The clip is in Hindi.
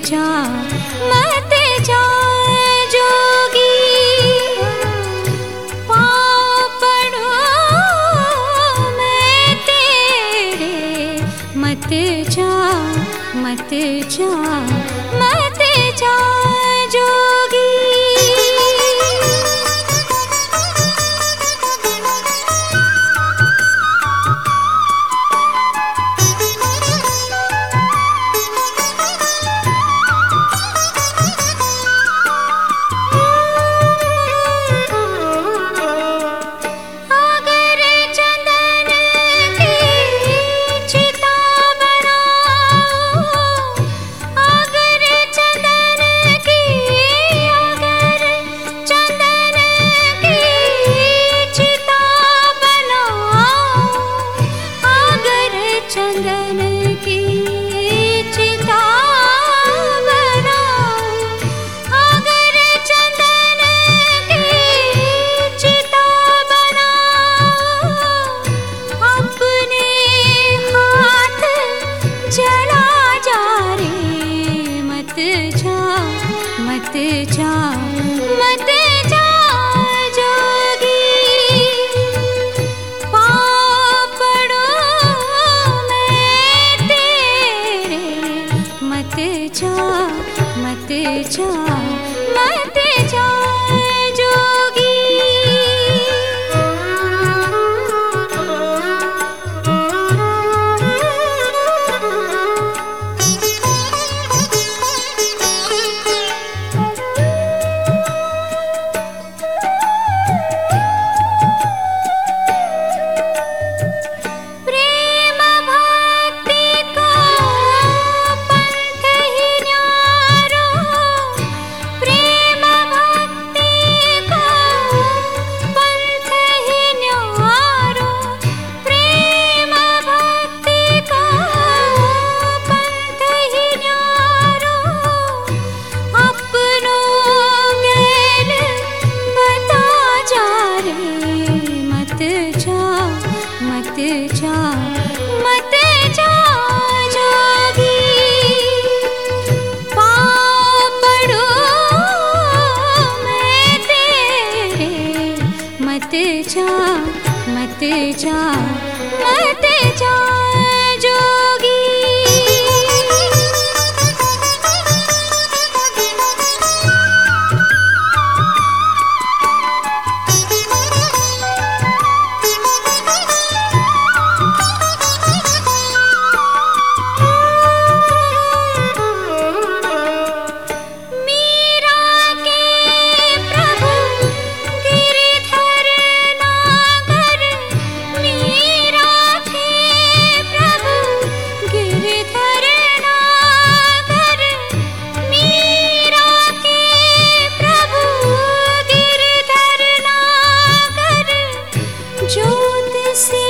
जा मत जा जोगी, पाँव पड़ो मैं तेरे, मत जा मत जा मत जा जोगी। मत जा मत जा जोगी, पाँव पड़ो मैं तेरे, मत जा मत जा मत जा जोगी। मत जा मत जा जोगी, पाँव पड़ो मैं तेरे, मत जा मत जा मत जा जोगी। ज्योत से